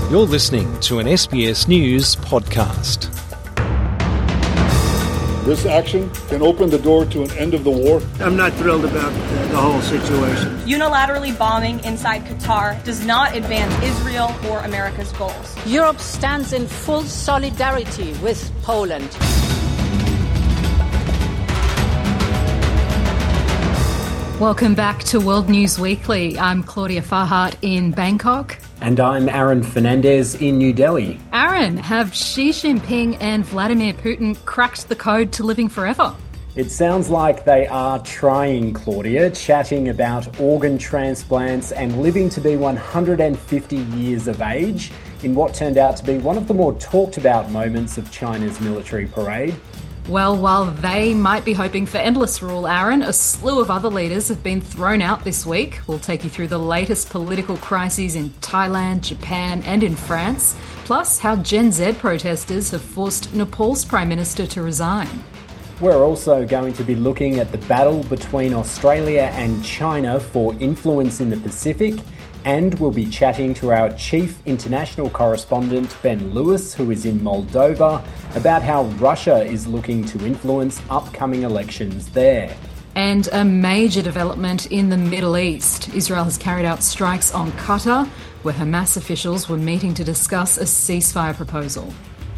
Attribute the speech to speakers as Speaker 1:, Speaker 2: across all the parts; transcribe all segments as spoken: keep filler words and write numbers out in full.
Speaker 1: You're listening to an S B S News podcast.
Speaker 2: This action can open the door to an end of the war.
Speaker 3: I'm not thrilled about uh, the whole situation.
Speaker 4: Unilaterally bombing inside Qatar does not advance Israel or America's goals.
Speaker 5: Europe stands in full solidarity with Poland.
Speaker 6: Welcome back to World News Weekly. I'm Claudia Farhart in Bangkok.
Speaker 7: And I'm Aaron Fernandez in New Delhi.
Speaker 6: Aaron, have Xi Jinping and Vladimir Putin cracked the code to living forever?
Speaker 7: It sounds like they are trying, Claudia, chatting about organ transplants and living to be one hundred fifty years of age in what turned out to be one of the more talked about moments of China's military parade.
Speaker 6: Well, while they might be hoping for endless rule, Aaron, a slew of other leaders have been thrown out this week. We'll take you through the latest political crises in Thailand, Japan and in France, plus how Gen Z protesters have forced Nepal's Prime Minister to resign.
Speaker 7: We're also going to be looking at the battle between Australia and China for influence in the Pacific, and we'll be chatting to our chief international correspondent, Ben Lewis, who is in Moldova, about how Russia is looking to influence upcoming elections there.
Speaker 6: And a major development in the Middle East. Israel has carried out strikes on Qatar, where Hamas officials were meeting to discuss a ceasefire proposal.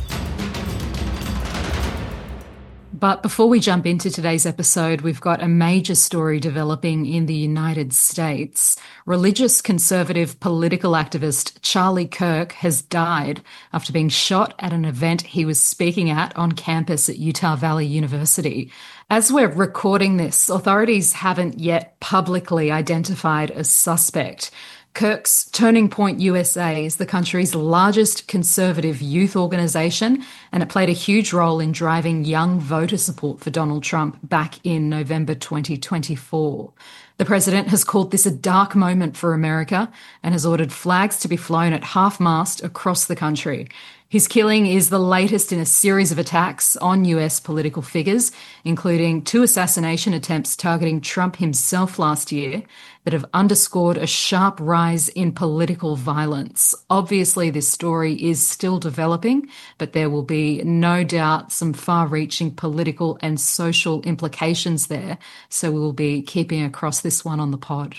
Speaker 6: But before we jump into today's episode, we've got a major story developing in the United States. Religious conservative political activist Charlie Kirk has died after being shot at an event he was speaking at on campus at Utah Valley University. As we're recording this, authorities haven't yet publicly identified a suspect. Kirk's Turning Point U S A is the country's largest conservative youth organisation, and it played a huge role in driving young voter support for Donald Trump back in November twenty twenty-four. The president has called this a dark moment for America and has ordered flags to be flown at half-mast across the country. His killing is the latest in a series of attacks on U S political figures, including two assassination attempts targeting Trump himself last year that have underscored a sharp rise in political violence. Obviously, this story is still developing, but there will be no doubt some far-reaching political and social implications there, so we will be keeping across this one on the pod.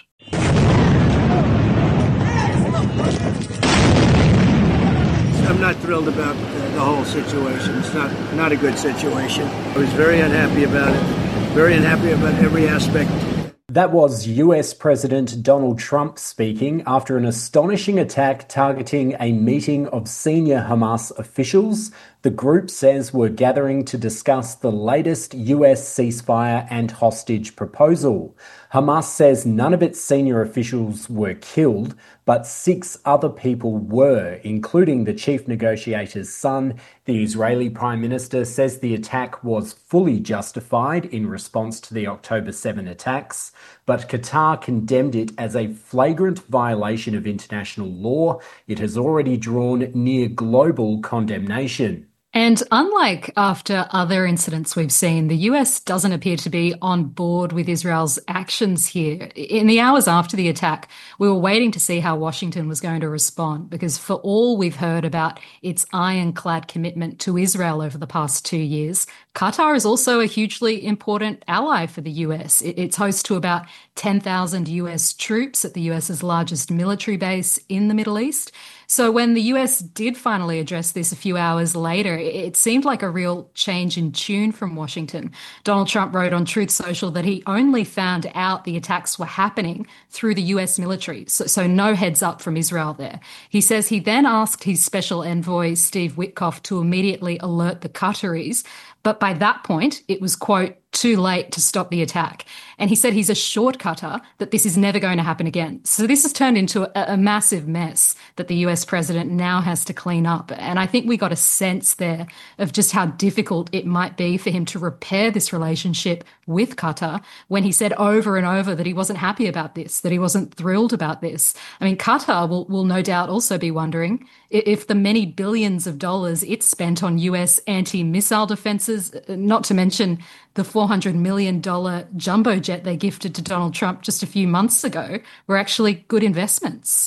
Speaker 3: I'm not thrilled about uh, the whole situation. It's not, not a good situation. I was very unhappy about it, very unhappy about every aspect.
Speaker 7: That was U S President Donald Trump speaking after an astonishing attack targeting a meeting of senior Hamas officials the group says were gathering to discuss the latest U S ceasefire and hostage proposal. Hamas says none of its senior officials were killed, but six other people were, including the chief negotiator's son. The Israeli Prime Minister says the attack was fully justified in response to the October seventh attacks, but Qatar condemned it as a flagrant violation of international law. It has already drawn near global condemnation.
Speaker 6: And unlike after other incidents we've seen, the U S doesn't appear to be on board with Israel's actions here. In the hours after the attack, we were waiting to see how Washington was going to respond, because for all we've heard about its ironclad commitment to Israel over the past two years, Qatar is also a hugely important ally for the U S. It's host to about ten thousand U S troops at the US's largest military base in the Middle East. So when the U S did finally address this a few hours later, it seemed like a real change in tune from Washington. Donald Trump wrote on Truth Social that he only found out the attacks were happening through the U S military, so, so no heads up from Israel there. He says he then asked his special envoy, Steve Witkoff, to immediately alert the Qataris, but by that point, it was, quote, too late to stop the attack. And he said he's assured Qatar that this is never going to happen again. So this has turned into a, a massive mess that the U S president now has to clean up. And I think we got a sense there of just how difficult it might be for him to repair this relationship with Qatar when he said over and over that he wasn't happy about this, that he wasn't thrilled about this. I mean, Qatar will, will no doubt also be wondering if the many billions of dollars it spent on U S anti-missile defenses, not to mention the four hundred million dollars jumbo jet they gifted to Donald Trump just a few months ago, were actually good investments.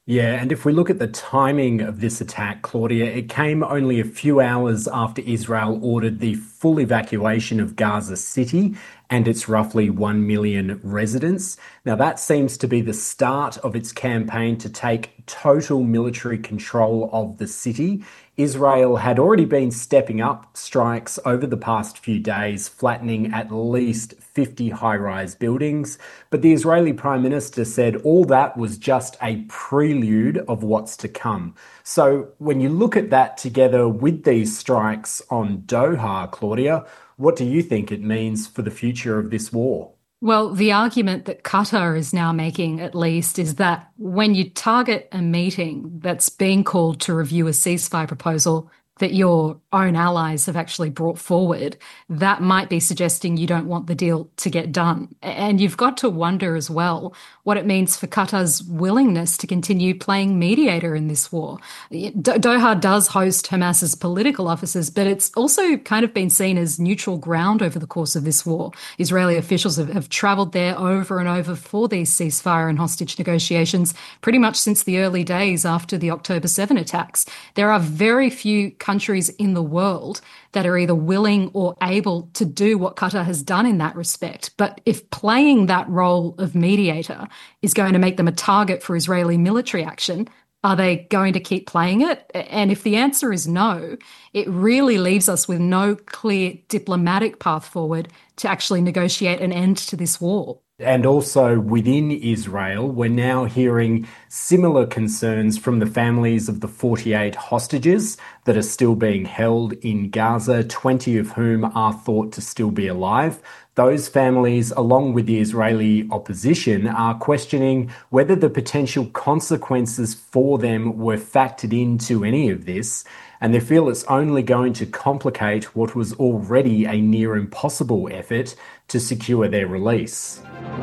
Speaker 7: Yeah, and if we look at the timing of this attack, Claudia, it came only a few hours after Israel ordered the full evacuation of Gaza City and its roughly one million residents. Now, that seems to be the start of its campaign to take total military control of the city. Israel had already been stepping up strikes over the past few days, flattening at least fifty high-rise buildings. But the Israeli Prime Minister said all that was just a prelude of what's to come. So when you look at that together with these strikes on Doha, Claudia, what do you think it means for the future of this war?
Speaker 6: Well, the argument that Qatar is now making, at least, is that when you target a meeting that's being called to review a ceasefire proposal that your own allies have actually brought forward, that might be suggesting you don't want the deal to get done. And you've got to wonder as well what it means for Qatar's willingness to continue playing mediator in this war. Doha does host Hamas's political offices, but it's also kind of been seen as neutral ground over the course of this war. Israeli officials have, have travelled there over and over for these ceasefire and hostage negotiations pretty much since the early days after the October seventh attacks. There are very few countries in the world that are either willing or able to do what Qatar has done in that respect. But if playing that role of mediator is going to make them a target for Israeli military action, are they going to keep playing it? And if the answer is no, it really leaves us with no clear diplomatic path forward to actually negotiate an end to this war.
Speaker 7: And also within Israel, we're now hearing similar concerns from the families of the forty-eight hostages that are still being held in Gaza, twenty of whom are thought to still be alive. Those families, along with the Israeli opposition, are questioning whether the potential consequences for them were factored into any of this, and they feel it's only going to complicate what was already a near impossible effort to secure their release.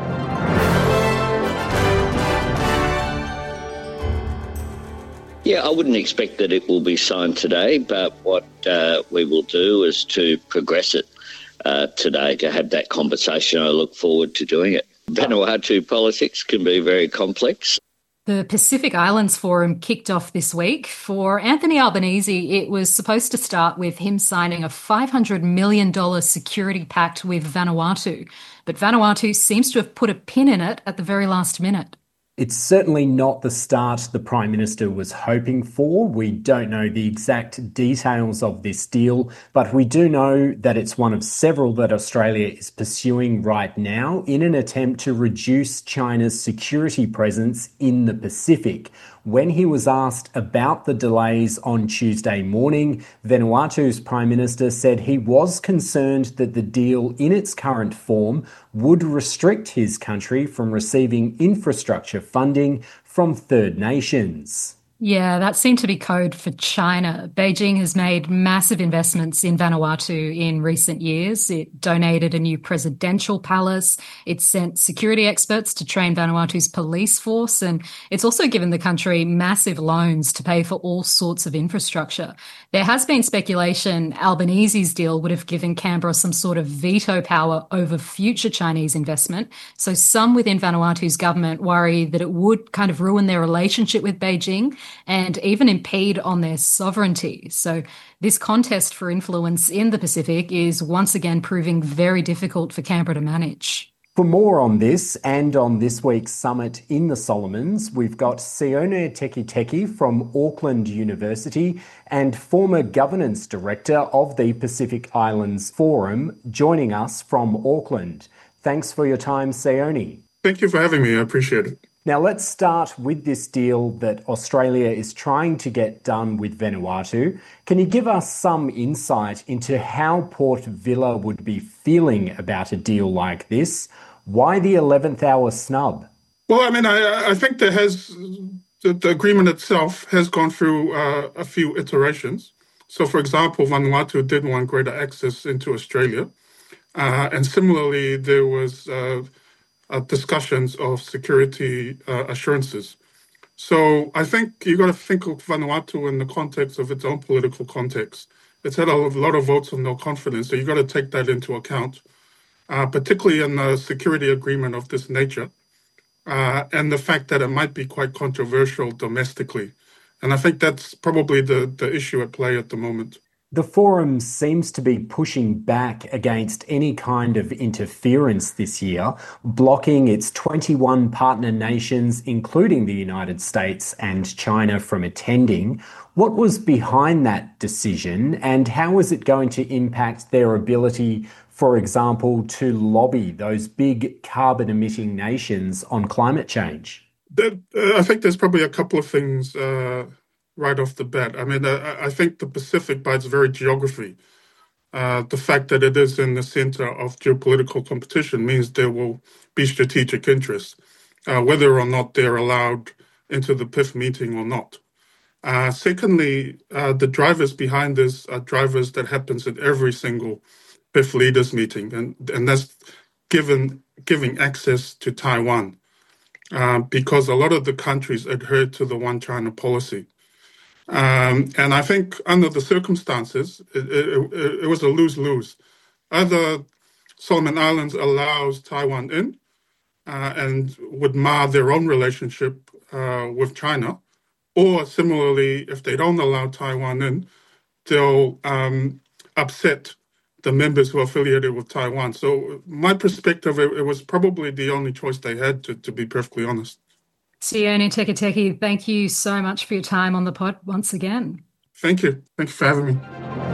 Speaker 8: Yeah, I wouldn't expect that it will be signed today, but what uh, we will do is to progress it uh, today, to have that conversation. I look forward to doing it. Vanuatu politics can be very complex.
Speaker 6: The Pacific Islands Forum kicked off this week. For Anthony Albanese, it was supposed to start with him signing a five hundred million dollars security pact with Vanuatu. But Vanuatu seems to have put a pin in it at the very last minute.
Speaker 7: It's certainly not the start the Prime Minister was hoping for. We don't know the exact details of this deal, but we do know that it's one of several that Australia is pursuing right now in an attempt to reduce China's security presence in the Pacific. When he was asked about the delays on Tuesday morning, Vanuatu's Prime Minister said he was concerned that the deal in its current form would restrict his country from receiving infrastructure funding from third nations.
Speaker 6: Yeah, that seemed to be code for China. Beijing has made massive investments in Vanuatu in recent years. It donated a new presidential palace. It sent security experts to train Vanuatu's police force. And it's also given the country massive loans to pay for all sorts of infrastructure. There has been speculation Albanese's deal would have given Canberra some sort of veto power over future Chinese investment. So some within Vanuatu's government worry that it would kind of ruin their relationship with Beijing and even impede on their sovereignty. So this contest for influence in the Pacific is once again proving very difficult for Canberra to manage.
Speaker 7: For more on this and on this week's summit in the Solomons, we've got Sione Tekiteki from Auckland University and former governance director of the Pacific Islands Forum joining us from Auckland. Thanks for your time, Sione.
Speaker 2: Thank you for having me. I appreciate it.
Speaker 7: Now, let's start with this deal that Australia is trying to get done with Vanuatu. Can you give us some insight into how Port Vila would be feeling about a deal like this? Why the eleventh hour snub?
Speaker 2: Well, I mean, I, I think there has the, the agreement itself has gone through uh, a few iterations. So, for example, Vanuatu did want greater access into Australia. Uh, and similarly, there was... Uh, Uh, discussions of security uh, assurances. So I think you got to think of Vanuatu in the context of its own political context. It's had a lot of votes of no confidence, so you got to take that into account, uh, particularly in a security agreement of this nature. uh, and the fact that it might be quite controversial domestically. And I think that's probably the, the issue at play at the moment.
Speaker 7: The forum seems to be pushing back against any kind of interference this year, blocking its twenty-one partner nations, including the United States and China, from attending. What was behind that decision, and how is it going to impact their ability, for example, to lobby those big carbon-emitting nations on climate change?
Speaker 2: That, uh, I think there's probably a couple of things uh, right off the bat. I mean, uh, I think the Pacific, by its very geography, uh, the fact that it is in the center of geopolitical competition means there will be strategic interests, uh, whether or not they're allowed into the P I F meeting or not. Uh, secondly, uh, the drivers behind this are drivers that happens at every single P I F leaders meeting, and, and that's given giving access to Taiwan, uh, because a lot of the countries adhere to the One China policy. Um, and I think under the circumstances, it, it, it was a lose-lose. Either Solomon Islands allows Taiwan in uh, and would mar their own relationship uh, with China, or similarly, if they don't allow Taiwan in, they'll um, upset the members who are affiliated with Taiwan. So my perspective, it, it was probably the only choice they had, to, to be perfectly honest.
Speaker 6: Sione Teketeke, thank you so much for your time on the pod once again.
Speaker 2: Thank you. Thank you for having me.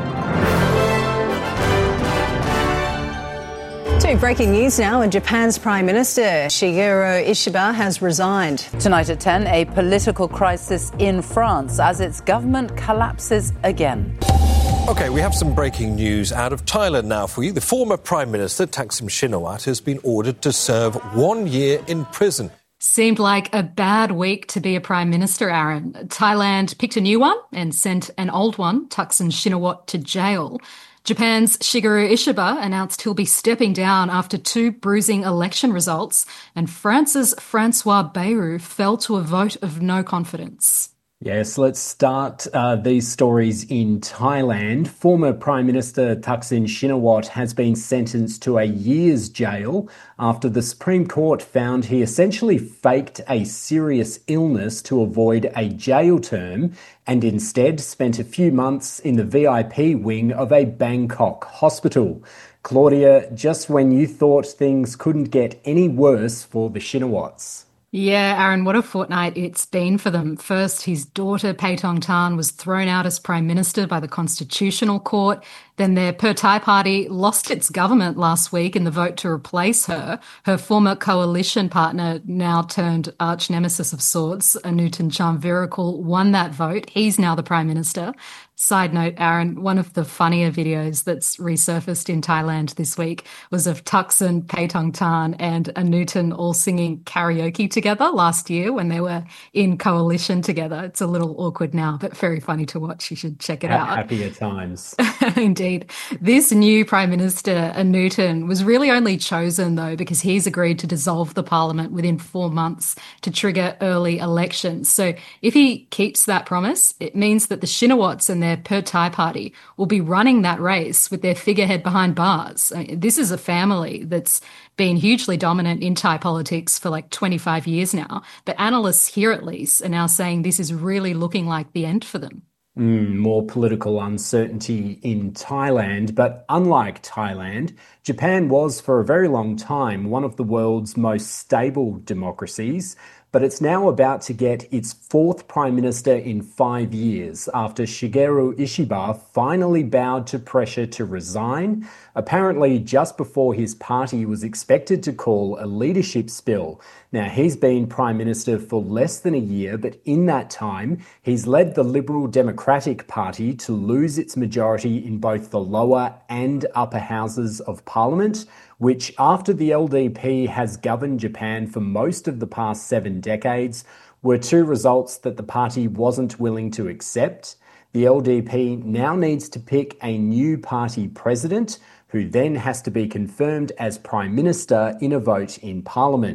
Speaker 9: To breaking news now, and Japan's Prime Minister Shigeru Ishiba has resigned.
Speaker 10: Tonight at ten, a political crisis in France as its government collapses again.
Speaker 1: OK, we have some breaking news out of Thailand now for you. The former Prime Minister, Thaksin Shinawatra, has been ordered to serve one year in prison.
Speaker 6: Seemed like a bad week to be a Prime Minister, Aaron. Thailand picked a new one and sent an old one, Thaksin Shinawatra, to jail. Japan's Shigeru Ishiba announced he'll be stepping down after two bruising election results, and France's Francois Bayrou fell to a vote of no confidence.
Speaker 7: Yes, let's start uh, these stories in Thailand. Former Prime Minister Thaksin Shinawatra has been sentenced to a year's jail after the Supreme Court found he essentially faked a serious illness to avoid a jail term and instead spent a few months in the V I P wing of a Bangkok hospital. Claudia, just when you thought things couldn't get any worse for the Shinawatras.
Speaker 6: Yeah, Aaron, what a fortnight it's been for them. First, his daughter, Paetongtarn, was thrown out as Prime Minister by the Constitutional Court. Then their Pheu Thai party lost its government last week in the vote to replace her. Her former coalition partner, now turned arch nemesis of sorts, Anutin Charnvirakul, won that vote. He's now the Prime Minister. Side note, Aaron, one of the funnier videos that's resurfaced in Thailand this week was of Thaksin, Paetongtarn and Anutin all singing karaoke together last year when they were in coalition together. It's a little awkward now, but very funny to watch. You should check it out.
Speaker 7: Happier times.
Speaker 6: Indeed. This new Prime Minister, Anutin, was really only chosen, though, because he's agreed to dissolve the parliament within four months to trigger early elections. So if he keeps that promise, it means that the Shinawatras and their Pheu Thai party will be running that race with their figurehead behind bars. I mean, this is a family that's been hugely dominant in Thai politics for like twenty-five years now. But analysts here, at least, are now saying this is really looking like the end for them.
Speaker 7: Mm, more political uncertainty in Thailand, but unlike Thailand, Japan was for a very long time one of the world's most stable democracies, but it's now about to get its fourth Prime Minister in five years after Shigeru Ishiba finally bowed to pressure to resign, apparently just before his party was expected to call a leadership spill. Now, he's been Prime Minister for less than a year, but in that time, he's led the Liberal Democratic Party to lose its majority in both the lower and upper houses of Parliament, which, after the L D P has governed Japan for most of the past seven decades, were two results that the party wasn't willing to accept. The L D P now needs to pick a new party president, who then has to be confirmed as Prime Minister in a vote in Parliament.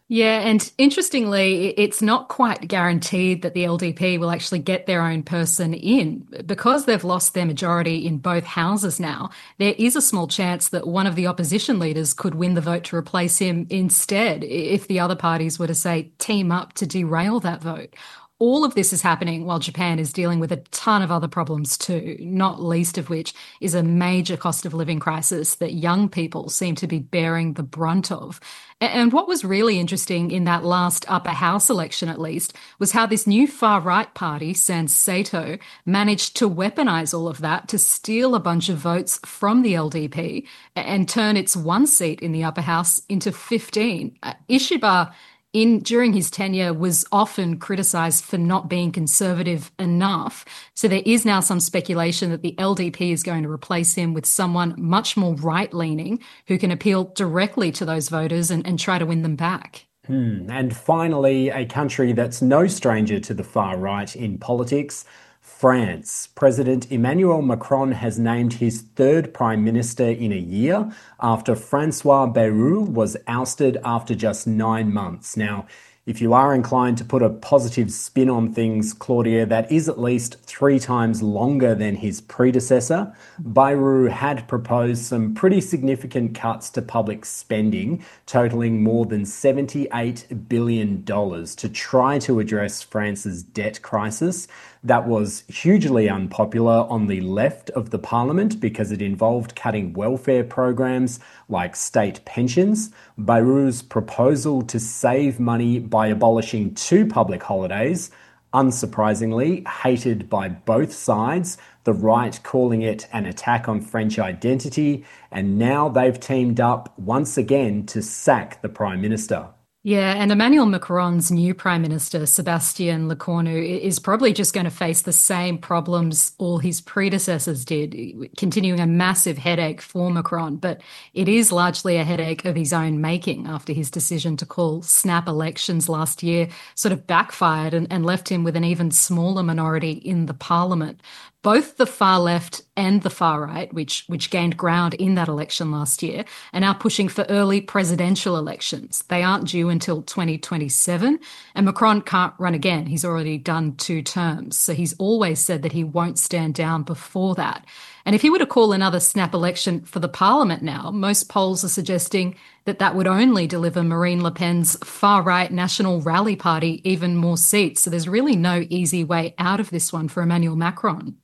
Speaker 6: Yeah, and interestingly, it's not quite guaranteed that the L D P will actually get their own person in. Because they've lost their majority in both houses now, there is a small chance that one of the opposition leaders could win the vote to replace him instead, if the other parties were to, say, team up to derail that vote. All of this is happening while Japan is dealing with a ton of other problems too, not least of which is a major cost of living crisis that young people seem to be bearing the brunt of. And what was really interesting in that last upper house election, at least, was how this new far-right party, San Sato, managed to weaponize all of that to steal a bunch of votes from the L D P and turn its one seat in the upper house into fifteen. Uh, Ishiba In, during his tenure, was often criticised for not being conservative enough. So there is now some speculation that the L D P is going to replace him with someone much more right-leaning who can appeal directly to those voters and, and try to win them back.
Speaker 7: Hmm. And finally, a country that's no stranger to the far right in politics, France. President Emmanuel Macron has named his third prime minister in a year after Francois Bayrou was ousted after just nine months. Now, if you are inclined to put a positive spin on things, Claudia, that is at least three times longer than his predecessor. Bayrou had proposed some pretty significant cuts to public spending, totaling more than seventy-eight billion dollars to try to address France's debt crisis. That was hugely unpopular on the left of the parliament because it involved cutting welfare programs like state pensions. Bayrou's proposal to save money by abolishing two public holidays, unsurprisingly hated by both sides, the right calling it an attack on French identity, and now they've teamed up once again to sack the Prime Minister.
Speaker 6: Yeah, and Emmanuel Macron's new Prime Minister, Sébastien Lecornu, is probably just going to face the same problems all his predecessors did, continuing a massive headache for Macron. But it is largely a headache of his own making after his decision to call snap elections last year sort of backfired and, and left him with an even smaller minority in the parliament. Both the far left and the far right, which which gained ground in that election last year, are now pushing for early presidential elections. They aren't due until twenty twenty-seven, and Macron can't run again. He's already done two terms, so he's always said that he won't stand down before that. And if he were to call another snap election for the parliament now, most polls are suggesting that that would only deliver Marine Le Pen's far-right National Rally Party even more seats. So there's really no easy way out of this one for Emmanuel Macron.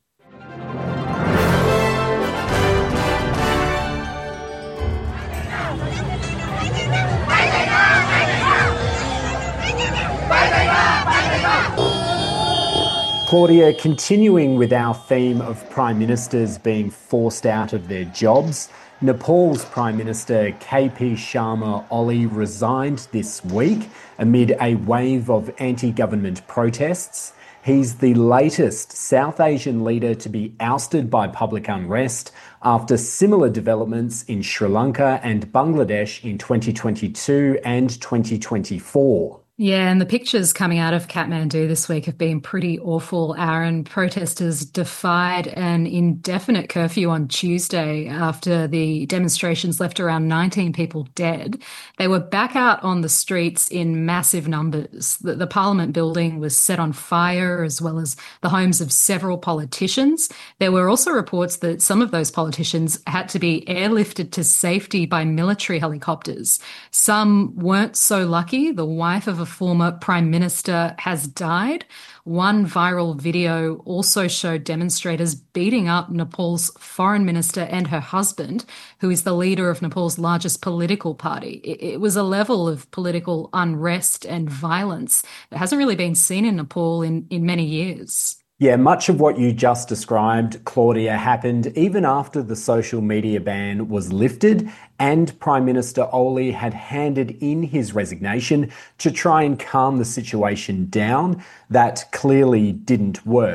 Speaker 7: Claudia, continuing with our theme of prime ministers being forced out of their jobs, Nepal's Prime Minister K P Sharma Oli resigned this week amid a wave of anti-government protests. He's the latest South Asian leader to be ousted by public unrest after similar developments in Sri Lanka and Bangladesh in twenty twenty-two and twenty twenty-four.
Speaker 6: Yeah, and the pictures coming out of Kathmandu this week have been pretty awful, Aaron. Protesters defied an indefinite curfew on Tuesday after the demonstrations left around nineteen people dead. They were back out on the streets in massive numbers. The, the Parliament building was set on fire, as well as the homes of several politicians. There were also reports that some of those politicians had to be airlifted to safety by military helicopters. Some weren't so lucky. The wife of a former prime minister has died. One viral video also showed demonstrators beating up Nepal's foreign minister and her husband, who is the leader of Nepal's largest political party. It was a level of political unrest and violence that hasn't really been seen in Nepal in, in many years.
Speaker 7: Yeah, much of what you just described, Claudia, happened even after the social media ban was lifted and Prime Minister Oli had handed in his resignation to try and calm the situation down. That clearly didn't work.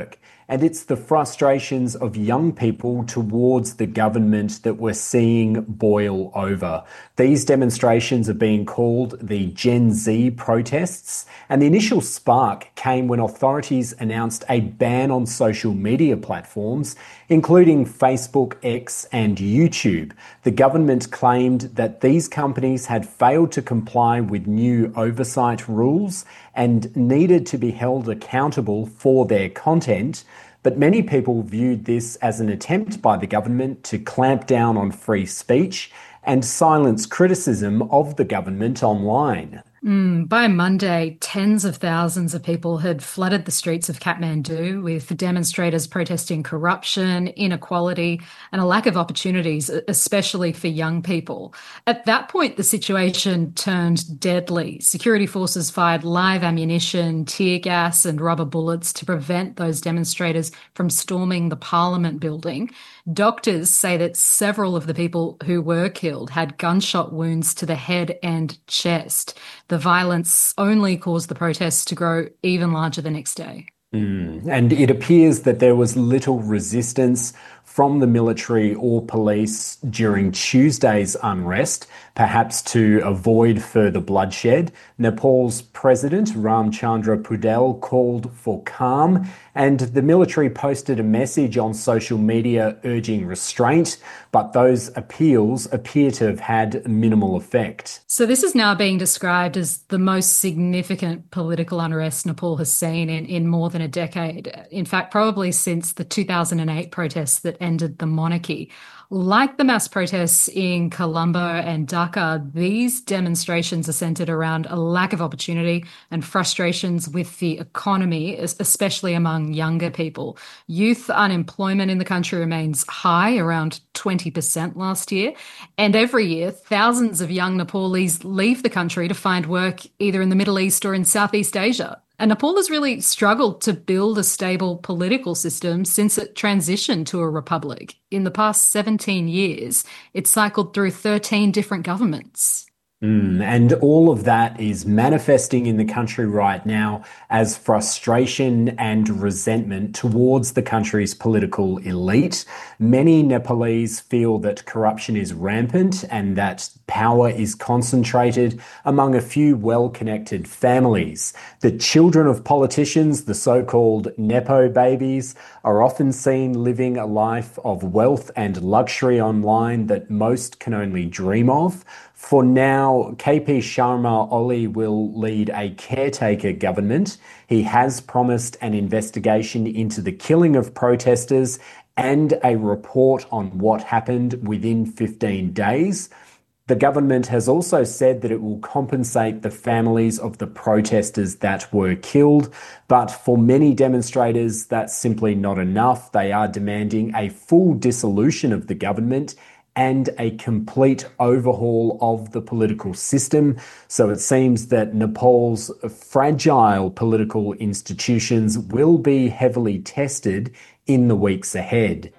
Speaker 7: and it's the frustrations of young people towards the government that we're seeing boil over. These demonstrations are being called the Gen Z protests, and the initial spark came when authorities announced a ban on social media platforms, including Facebook, X, and YouTube. The government claimed that these companies had failed to comply with new oversight rules and needed to be held accountable for their content. But many people viewed this as an attempt by the government to clamp down on free speech and silence criticism of the government online.
Speaker 6: Mm, by Monday, tens of thousands of people had flooded the streets of Kathmandu, with demonstrators protesting corruption, inequality, and a lack of opportunities, especially for young people. At that point, the situation turned deadly. Security forces fired live ammunition, tear gas, and rubber bullets to prevent those demonstrators from storming the Parliament building. Doctors say that several of the people who were killed had gunshot wounds to the head and chest. The violence only caused the protests to grow even larger the next day.
Speaker 7: Mm. And it appears that there was little resistance from the military or police during Tuesday's unrest, perhaps to avoid further bloodshed. Nepal's president, Ramchandra Pudel, called for calm, and the military posted a message on social media urging restraint, but those appeals appear to have had minimal effect.
Speaker 6: So this is now being described as the most significant political unrest Nepal has seen in, in more than a decade. In fact, probably since the two thousand eight protests that ended the monarchy. Like the mass protests in Colombo and Dhaka, these demonstrations are centred around a lack of opportunity and frustrations with the economy, especially among younger people. Youth unemployment in the country remains high, around twenty percent last year. And every year, thousands of young Nepalese leave the country to find work either in the Middle East or in Southeast Asia. And Nepal has really struggled to build a stable political system since it transitioned to a republic. In the past seventeen years, it's cycled through thirteen different governments.
Speaker 7: Mm, and all of that is manifesting in the country right now as frustration and resentment towards the country's political elite. Many Nepalese feel that corruption is rampant and that power is concentrated among a few well-connected families. The children of politicians, the so-called Nepo babies, are often seen living a life of wealth and luxury online that most can only dream of. For now, K P Sharma Oli will lead a caretaker government. He has promised an investigation into the killing of protesters and a report on what happened within fifteen days. The government has also said that it will compensate the families of the protesters that were killed, but for many demonstrators, that's simply not enough. They are demanding a full dissolution of the government and a complete overhaul of the political system. So it seems that Nepal's fragile political institutions will be heavily tested in the weeks ahead.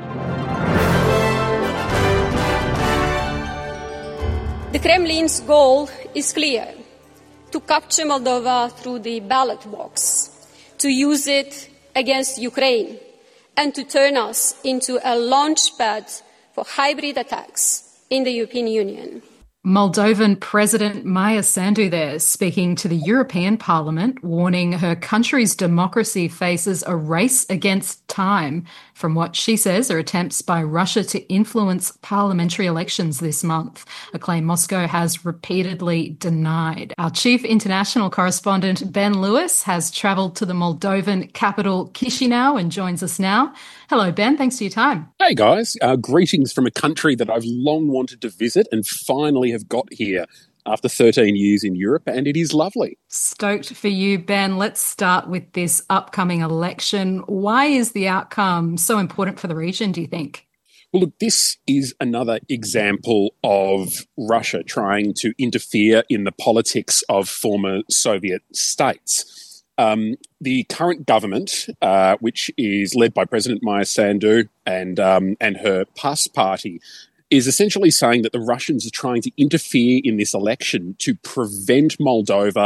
Speaker 11: The Kremlin's goal is clear: to capture Moldova through the ballot box, to use it against Ukraine, and to turn us into a launchpad for hybrid attacks in the European Union.
Speaker 6: Moldovan President Maia Sandu there, speaking to the European Parliament, warning her country's democracy faces a race against time from what she says are attempts by Russia to influence parliamentary elections this month, a claim Moscow has repeatedly denied. Our chief international correspondent, Ben Lewis, has travelled to the Moldovan capital Chisinau and joins us now. Hello, Ben. Thanks for your time.
Speaker 12: Hey, guys. Uh, greetings from a country that I've long wanted to visit and finally have got here after thirteen years in Europe, and it is lovely.
Speaker 6: Stoked for you, Ben. Let's start with this upcoming election. Why is the outcome so important for the region, do you think?
Speaker 12: Well, look, this is another example of Russia trying to interfere in the politics of former Soviet states. Um, the current government, uh, which is led by President Maia Sandu and um, and her PAS party, is essentially saying that the Russians are trying to interfere in this election to prevent Moldova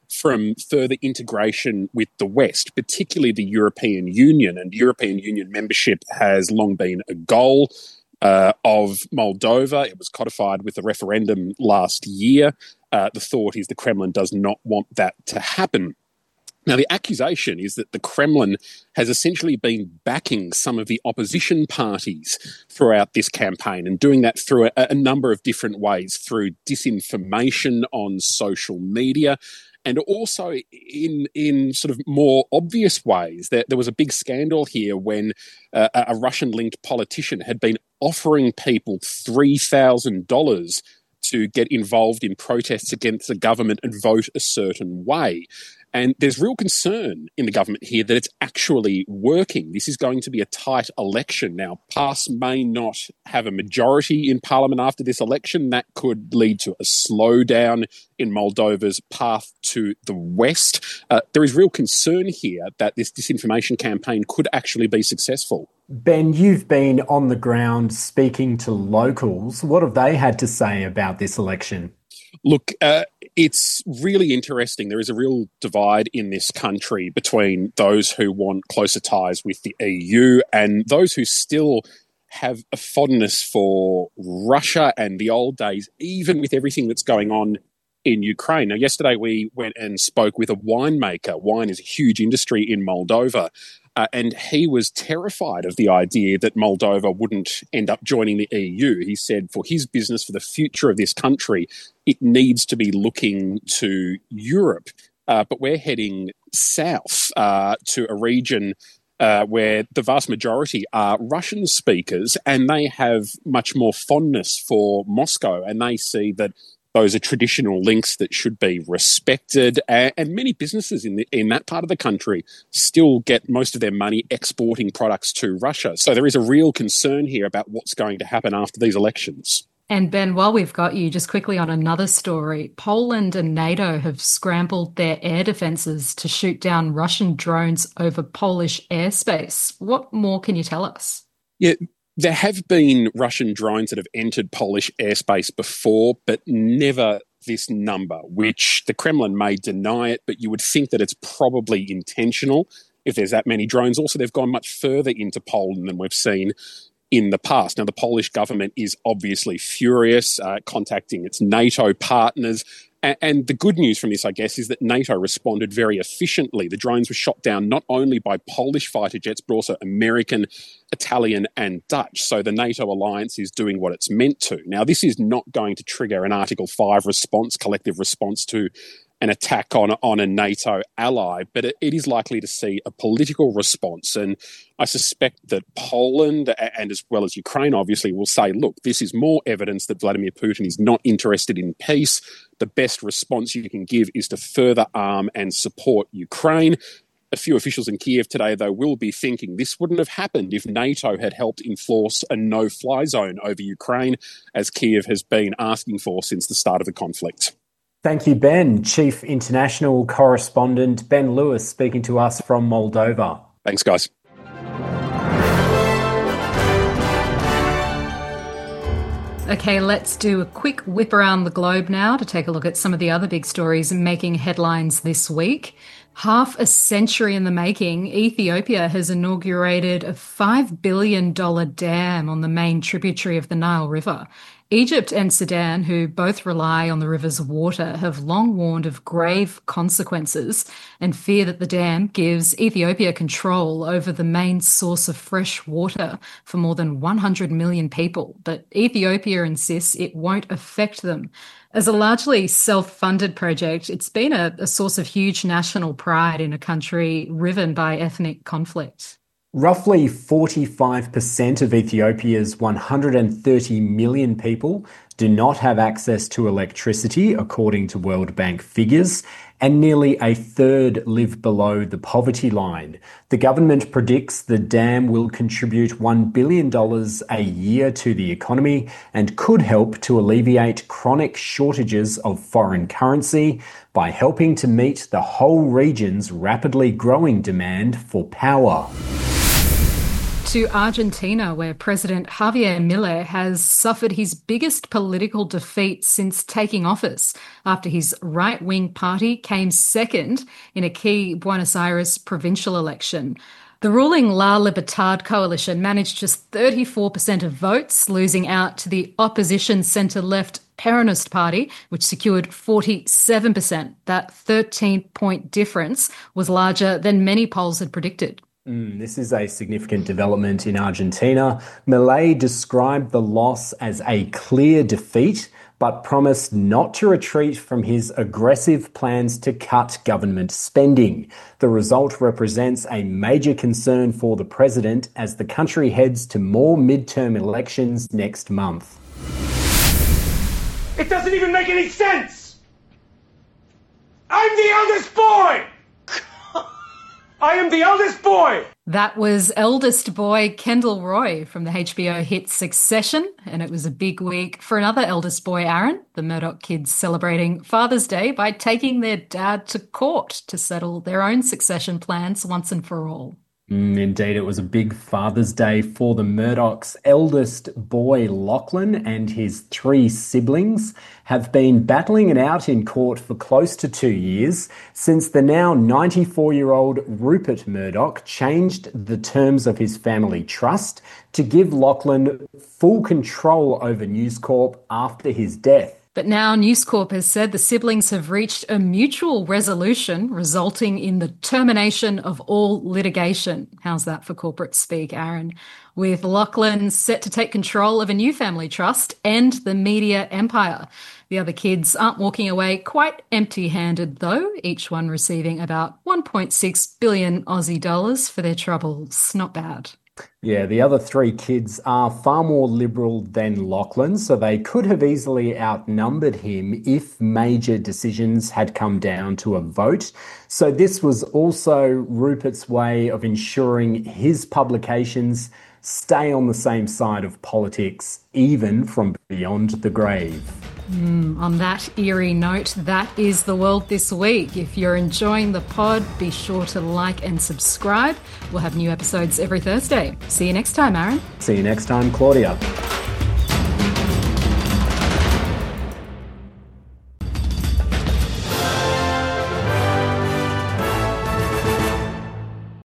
Speaker 12: from further integration with the West, particularly the European Union. And European Union membership has long been a goal uh, of Moldova. It was codified with the referendum last year. Uh, the thought is the Kremlin does not want that to happen. Now, the accusation is that the Kremlin has essentially been backing some of the opposition parties throughout this campaign and doing that through a, a number of different ways, through disinformation on social media and also in in sort of more obvious ways. There, there was a big scandal here when uh, a Russian-linked politician had been offering people three thousand dollars to get involved in protests against the government and vote a certain way. And there's real concern in the government here that it's actually working. This is going to be a tight election. Now, PAS may not have a majority in parliament after this election. That could lead to a slowdown in Moldova's path to the West. Uh, there is real concern here that this disinformation campaign could actually be successful.
Speaker 7: Ben, you've been on the ground speaking to locals. What have they had to say about this election?
Speaker 12: Look, uh, it's really interesting. There is a real divide in this country between those who want closer ties with the E U and those who still have a fondness for Russia and the old days, even with everything that's going on in Ukraine. Now, yesterday we went and spoke with a winemaker. Wine is a huge industry in Moldova. Uh, and he was terrified of the idea that Moldova wouldn't end up joining the E U. He said for his business, for the future of this country, it needs to be looking to Europe. Uh, but we're heading south uh, to a region uh, where the vast majority are Russian speakers, and they have much more fondness for Moscow, and they see that those are traditional links that should be respected, and, and many businesses in the, in that part of the country still get most of their money exporting products to Russia. So there is a real concern here about what's going to happen after these elections.
Speaker 6: And Ben, while we've got you, just quickly on another story, Poland and NATO have scrambled their air defences to shoot down Russian drones over Polish airspace. What more can you tell us?
Speaker 12: Yeah. There have been Russian drones that have entered Polish airspace before, but never this number, which the Kremlin may deny it, but you would think that it's probably intentional if there's that many drones. Also, they've gone much further into Poland than we've seen in the past. Now, the Polish government is obviously furious, uh, contacting its NATO partners. And the good news from this, I guess, is that NATO responded very efficiently. The drones were shot down not only by Polish fighter jets, but also American, Italian and Dutch. So the NATO alliance is doing what it's meant to. Now, this is not going to trigger an Article five response, collective response to an attack on, on a NATO ally, but it, it is likely to see a political response. And I suspect that Poland, and as well as Ukraine, obviously, will say, look, this is more evidence that Vladimir Putin is not interested in peace. The best response you can give is to further arm and support Ukraine. A few officials in Kiev today, though, will be thinking this wouldn't have happened if NATO had helped enforce a no-fly zone over Ukraine, as Kiev has been asking for since the start of the conflict.
Speaker 7: Thank you, Ben. Chief International Correspondent Ben Lewis speaking to us from Moldova.
Speaker 12: Thanks, guys.
Speaker 6: Okay, let's do a quick whip around the globe now to take a look at some of the other big stories making headlines this week. Half a century in the making, Ethiopia has inaugurated a five billion dollars dam on the main tributary of the Nile River. Egypt and Sudan, who both rely on the river's water, have long warned of grave consequences and fear that the dam gives Ethiopia control over the main source of fresh water for more than one hundred million people. But Ethiopia insists it won't affect them. As a largely self-funded project, it's been a, a source of huge national pride in a country riven by ethnic conflict.
Speaker 7: Roughly forty-five percent of Ethiopia's one hundred thirty million people do not have access to electricity, according to World Bank figures, and nearly a third live below the poverty line. The government predicts the dam will contribute one billion dollars a year to the economy and could help to alleviate chronic shortages of foreign currency by helping to meet the whole region's rapidly growing demand for power.
Speaker 6: to Argentina, where President Javier Milei has suffered his biggest political defeat since taking office after his right-wing party came second in a key Buenos Aires provincial election. The ruling La Libertad coalition managed just thirty-four percent of votes, losing out to the opposition centre-left Peronist Party, which secured forty-seven percent. That thirteen-point difference was larger than many polls had predicted.
Speaker 7: Mm, this is a significant development in Argentina. Milei described the loss as a clear defeat, but promised not to retreat from his aggressive plans to cut government spending. The result represents a major concern for the president as the country heads to more midterm elections next month.
Speaker 13: It doesn't even make any sense! I'm the eldest boy! I am the eldest boy!
Speaker 6: That was eldest boy Kendall Roy from the H B O hit Succession, and it was a big week for another eldest boy, Aaron. The Murdoch kids celebrating Father's Day by taking their dad to court to settle their own succession plans once and for all.
Speaker 7: Mm, indeed, it was a big Father's Day for the Murdochs. Eldest boy Lachlan and his three siblings have been battling it out in court for close to two years since the now ninety-four-year-old Rupert Murdoch changed the terms of his family trust to give Lachlan full control over News Corp after his death.
Speaker 6: But now News Corp has said the siblings have reached a mutual resolution resulting in the termination of all litigation. How's that for corporate speak, Aaron? With Lachlan set to take control of a new family trust and the media empire. The other kids aren't walking away quite empty-handed, though, each one receiving about one point six billion Aussie dollars for their troubles. Not bad.
Speaker 7: Yeah, the other three kids are far more liberal than Lachlan, so they could have easily outnumbered him if major decisions had come down to a vote. So this was also Rupert's way of ensuring his publications stay on the same side of politics, even from beyond the grave.
Speaker 6: Mm, on that eerie note, that is The World This Week. If you're enjoying the pod, be sure to like and subscribe. We'll have new episodes every Thursday. See you next time, Aaron.
Speaker 7: See you next time, Claudia.